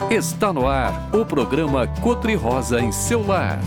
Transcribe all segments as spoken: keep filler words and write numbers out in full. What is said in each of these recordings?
Está no ar o programa Cotri Rosa em seu lar.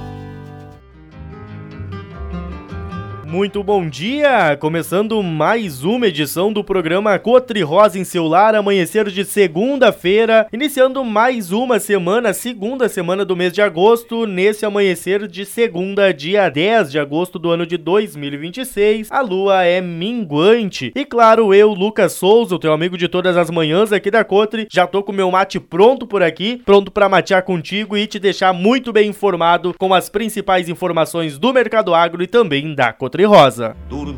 Muito bom dia! Começando mais uma edição do programa Cotri Rosa em seu lar, amanhecer de segunda-feira, iniciando mais uma semana, segunda semana do mês de agosto, nesse amanhecer de segunda, dia dez de agosto do ano de dois mil e vinte e seis, a lua é minguante. E claro, eu, Lucas Souza, o teu amigo de todas as manhãs aqui da Cotri, já tô com o meu mate pronto por aqui, pronto pra matear contigo e te deixar muito bem informado com as principais informações do mercado agro e também da Cotri Rosa.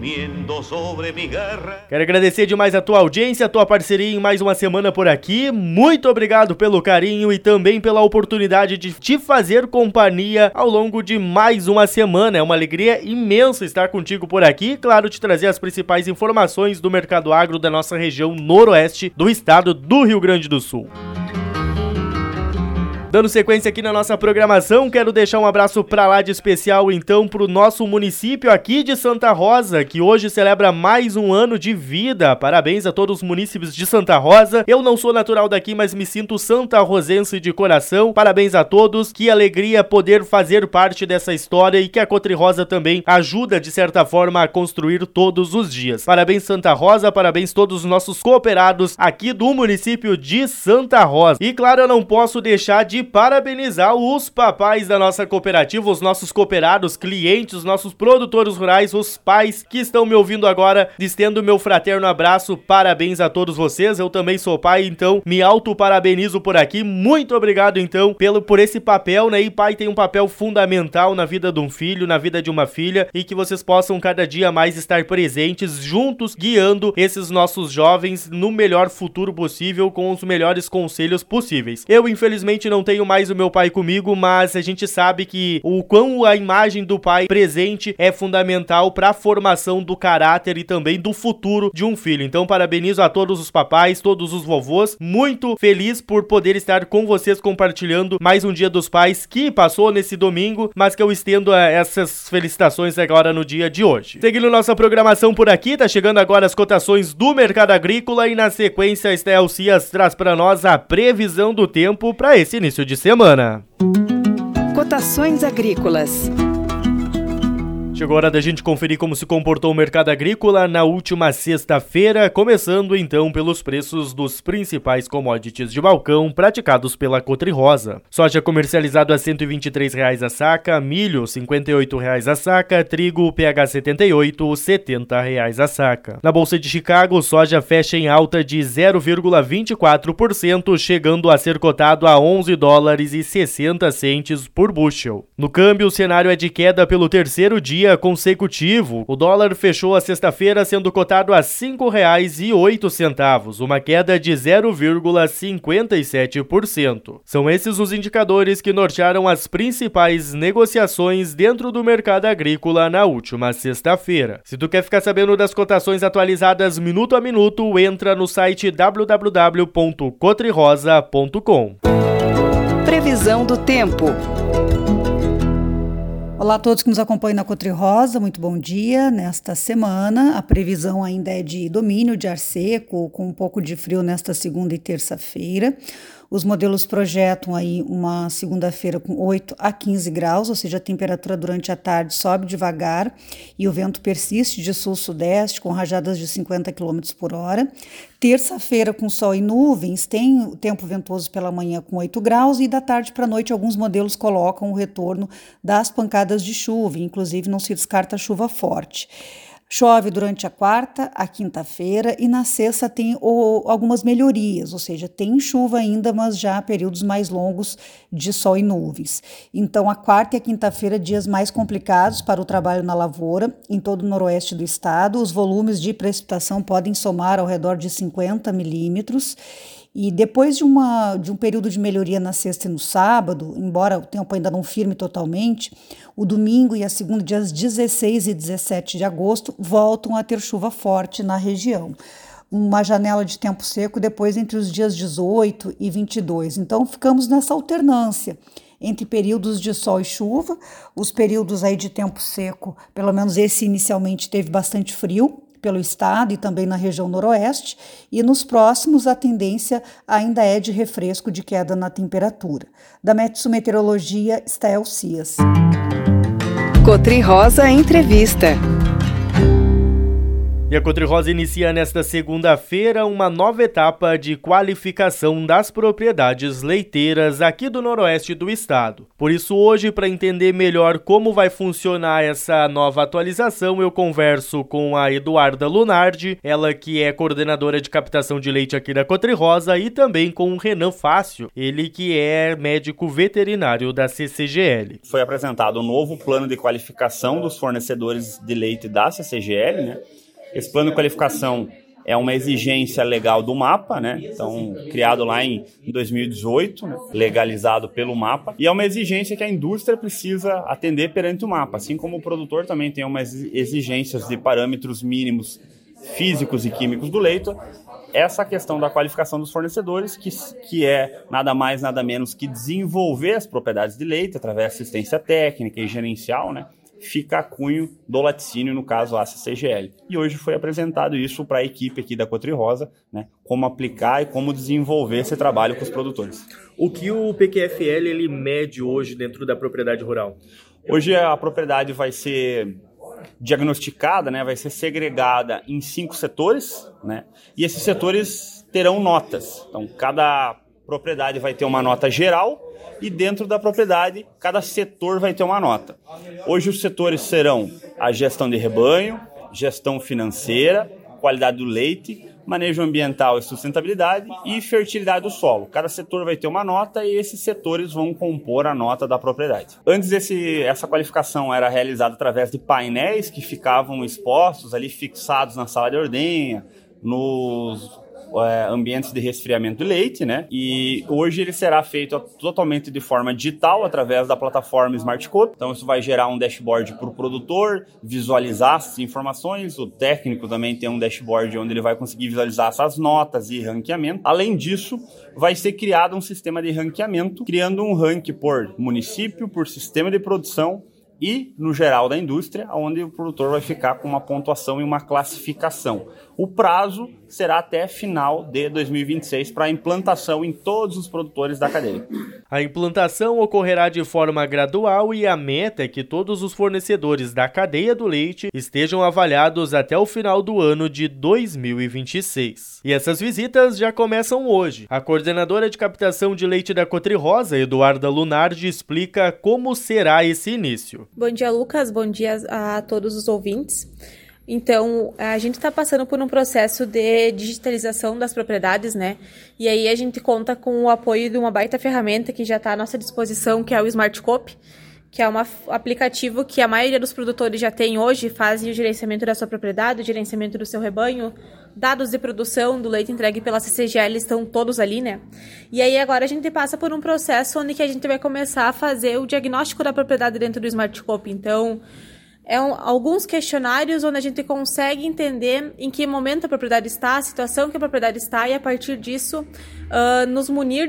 Quero agradecer demais a tua audiência, a tua parceria em mais uma semana por aqui. Muito obrigado pelo carinho e também pela oportunidade de te fazer companhia ao longo de mais uma semana. É uma alegria imensa estar contigo por aqui e, claro, te trazer as principais informações do mercado agro da nossa região noroeste do estado do Rio Grande do Sul. Dando sequência aqui na nossa programação, quero deixar um abraço pra lá de especial então pro nosso município aqui de Santa Rosa, que hoje celebra mais um ano de vida. Parabéns a todos os munícipes de Santa Rosa. Eu não sou natural daqui, mas me sinto santarrosense de coração. Parabéns a todos, que alegria poder fazer parte dessa história e que a Cotri Rosa também ajuda de certa forma a construir todos os dias. Parabéns Santa Rosa, parabéns todos os nossos cooperados aqui do município de Santa Rosa. E claro, eu não posso deixar de parabenizar os papais da nossa cooperativa, os nossos cooperados, clientes, os nossos produtores rurais, os pais que estão me ouvindo agora. Estendo meu fraterno abraço, parabéns a todos vocês. Eu também sou pai, então me auto-parabenizo por aqui. Muito obrigado então pelo, por esse papel, né? E pai tem um papel fundamental na vida de um filho, na vida de uma filha, e que vocês possam cada dia mais estar presentes, juntos, guiando esses nossos jovens no melhor futuro possível, com os melhores conselhos possíveis. Eu infelizmente não tenho mais o meu pai comigo, mas a gente sabe que o quão a imagem do pai presente é fundamental para a formação do caráter e também do futuro de um filho. Então parabenizo a todos os papais, todos os vovôs, muito feliz por poder estar com vocês compartilhando mais um dia dos pais que passou nesse domingo, mas que eu estendo essas felicitações agora no dia de hoje. Seguindo nossa programação por aqui, tá chegando agora as cotações do mercado agrícola e na sequência a Estel Cias traz para nós a previsão do tempo para esse início de semana. Cotações agrícolas. Chegou a hora da gente conferir como se comportou o mercado agrícola na última sexta-feira, começando então pelos preços dos principais commodities de balcão praticados pela Cotri Rosa. Soja comercializado a cento e vinte e três reais a saca, milho cinquenta e oito reais a saca, trigo P H setenta e oito, setenta reais a saca. Na Bolsa de Chicago, soja fecha em alta de zero vírgula vinte e quatro por cento, chegando a ser cotado a onze dólares e sessenta centes por bushel. No câmbio, o cenário é de queda pelo terceiro dia consecutivo. O dólar fechou a sexta-feira sendo cotado a cinco reais e oito centavos, uma queda de zero vírgula cinquenta e sete por cento. São esses os indicadores que nortearam as principais negociações dentro do mercado agrícola na última sexta-feira. Se tu quer ficar sabendo das cotações atualizadas minuto a minuto, entra no site w w w ponto cotri rosa ponto com. Previsão do tempo. Olá a todos que nos acompanham na Cotri Rosa, muito bom dia. Nesta semana, a previsão ainda é de domínio de ar seco, com um pouco de frio nesta segunda e terça-feira. Os modelos projetam aí uma segunda-feira com oito a quinze graus, ou seja, a temperatura durante a tarde sobe devagar e o vento persiste de sul-sudeste com rajadas de cinquenta quilômetros por hora. Terça-feira com sol e nuvens, tem o tempo ventoso pela manhã com oito graus e da tarde para a noite alguns modelos colocam o retorno das pancadas de chuva, inclusive não se descarta chuva forte. Chove durante a quarta, a quinta-feira e na sexta tem o, algumas melhorias, ou seja, tem chuva ainda, mas já períodos mais longos de sol e nuvens. Então, a quarta e a quinta-feira, dias mais complicados para o trabalho na lavoura, em todo o noroeste do estado. Os volumes de precipitação podem somar ao redor de cinquenta milímetros. E depois de, uma, de um período de melhoria na sexta e no sábado, embora o tempo ainda não firme totalmente, o domingo e a segunda, dias dezesseis e dezessete de agosto, voltam a ter chuva forte na região. Uma janela de tempo seco depois entre os dias dezoito e vinte e dois. Então, ficamos nessa alternância entre períodos de sol e chuva, os períodos aí de tempo seco, pelo menos esse inicialmente teve bastante frio, pelo estado e também na região noroeste, e nos próximos a tendência ainda é de refresco, de queda na temperatura. Da Metsu Meteorologia, Stael Cias. Cotri Rosa Entrevista. E a Cotri Rosa inicia nesta segunda-feira uma nova etapa de qualificação das propriedades leiteiras aqui do noroeste do estado. Por isso, hoje, para entender melhor como vai funcionar essa nova atualização, eu converso com a Eduarda Lunardi, ela que é coordenadora de captação de leite aqui da Cotri Rosa, e também com o Renan Fácio, ele que é médico veterinário da C C G L. Foi apresentado um novo plano de qualificação dos fornecedores de leite da C C G L, né? Esse plano de qualificação é uma exigência legal do MAPA, né? Então, criado lá em dois mil e dezoito, né? Legalizado pelo MAPA, e é uma exigência que a indústria precisa atender perante o MAPA, assim como o produtor também tem umas exigências de parâmetros mínimos físicos e químicos do leite. Essa questão da qualificação dos fornecedores, que, que é nada mais, nada menos que desenvolver as propriedades de leite através de assistência técnica e gerencial, né? Fica a cunho do laticínio, no caso a C C G L. E hoje foi apresentado isso para a equipe aqui da Cotri Rosa, né, como aplicar e como desenvolver esse trabalho com os produtores. O que o P Q F L ele mede hoje dentro da propriedade rural? Hoje a propriedade vai ser diagnosticada, né, vai ser segregada em cinco setores, né, e esses setores terão notas. Então, cada propriedade vai ter uma nota geral, e dentro da propriedade, cada setor vai ter uma nota. Hoje os setores serão a gestão de rebanho, gestão financeira, qualidade do leite, manejo ambiental e sustentabilidade e fertilidade do solo. Cada setor vai ter uma nota e esses setores vão compor a nota da propriedade. Antes esse, essa qualificação era realizada através de painéis que ficavam expostos ali, fixados na sala de ordenha, nos É, ambientes de resfriamento de leite, né? E hoje ele será feito totalmente de forma digital através da plataforma SmartCope. Então isso vai gerar um dashboard para o produtor visualizar essas informações. O técnico também tem um dashboard onde ele vai conseguir visualizar essas notas e ranqueamento. Além disso, vai ser criado um sistema de ranqueamento, criando um ranking por município, por sistema de produção e no geral da indústria, onde o produtor vai ficar com uma pontuação e uma classificação. O prazo será até final de dois mil e vinte e seis para a implantação em todos os produtores da cadeia. A implantação ocorrerá de forma gradual e a meta é que todos os fornecedores da cadeia do leite estejam avaliados até o final do ano de dois mil e vinte e seis. E essas visitas já começam hoje. A coordenadora de captação de leite da Cotri Rosa, Eduarda Lunardi, explica como será esse início. Bom dia, Lucas. Bom dia a todos os ouvintes. Então, a gente está passando por um processo de digitalização das propriedades, né? E aí a gente conta com o apoio de uma baita ferramenta que já está à nossa disposição, que é o SmartCope, que é um aplicativo que a maioria dos produtores já tem hoje, fazem o gerenciamento da sua propriedade, o gerenciamento do seu rebanho, dados de produção do leite entregue pela C C G L estão todos ali, né? E aí agora a gente passa por um processo onde que a gente vai começar a fazer o diagnóstico da propriedade dentro do SmartCope. Então, é um, alguns questionários onde a gente consegue entender em que momento a propriedade está, a situação que a propriedade está, e a partir disso uh, nos munir de,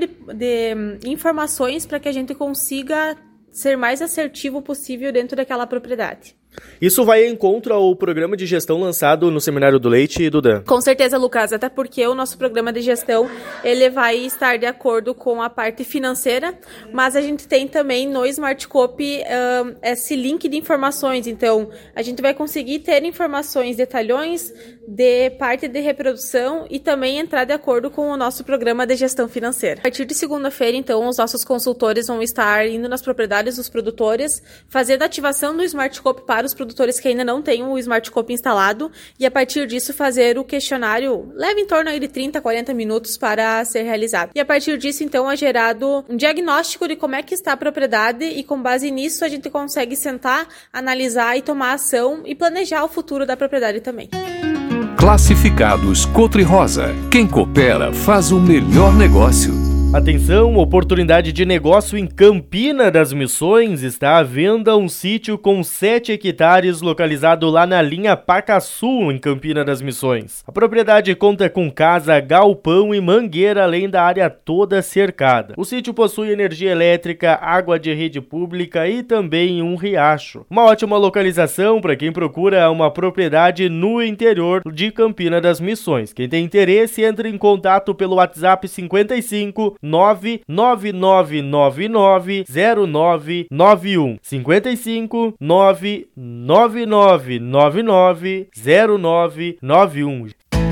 de informações para que a gente consiga ser mais assertivo possível dentro daquela propriedade. Isso vai em encontro ao programa de gestão lançado no Seminário do Leite, Duda? Com certeza, Lucas, até porque o nosso programa de gestão ele vai estar de acordo com a parte financeira, mas a gente tem também no SmartCope um, esse link de informações, então a gente vai conseguir ter informações, detalhões de parte de reprodução e também entrar de acordo com o nosso programa de gestão financeira. A partir de segunda-feira, então, os nossos consultores vão estar indo nas propriedades dos produtores, fazendo a ativação do SmartCope para os produtores que ainda não têm o SmartCope instalado e a partir disso fazer o questionário, leva em torno aí de trinta, quarenta minutos para ser realizado. E a partir disso, então, é gerado um diagnóstico de como é que está a propriedade e com base nisso a gente consegue sentar, analisar e tomar ação e planejar o futuro da propriedade também. Classificados Cotri Rosa. Quem coopera faz o melhor negócio. Atenção, oportunidade de negócio em Campina das Missões. Está à venda um sítio com sete hectares localizado lá na linha Pacaçu, em Campina das Missões. A propriedade conta com casa, galpão e mangueira, além da área toda cercada. O sítio possui energia elétrica, água de rede pública e também um riacho. Uma ótima localização para quem procura uma propriedade no interior de Campina das Missões. Quem tem interesse, entre em contato pelo WhatsApp cinquenta e cinco, nove nove nove nove nove zero nove nove um, cinquenta e cinco, nove nove nove nove nove zero nove nove um.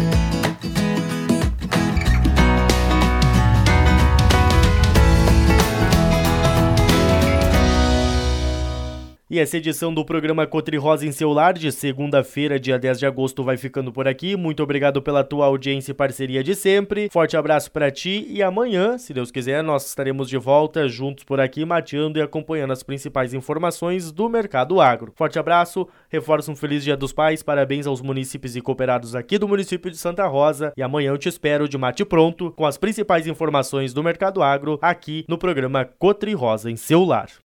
E essa edição do programa Cotri Rosa em seu lar de segunda-feira, dia dez de agosto, vai ficando por aqui. Muito obrigado pela tua audiência e parceria de sempre. Forte abraço para ti e amanhã, se Deus quiser, nós estaremos de volta juntos por aqui, mateando e acompanhando as principais informações do mercado agro. Forte abraço, reforço um feliz Dia dos Pais, parabéns aos munícipes e cooperados aqui do município de Santa Rosa. E amanhã eu te espero de mate pronto com as principais informações do mercado agro aqui no programa Cotri Rosa em seu lar.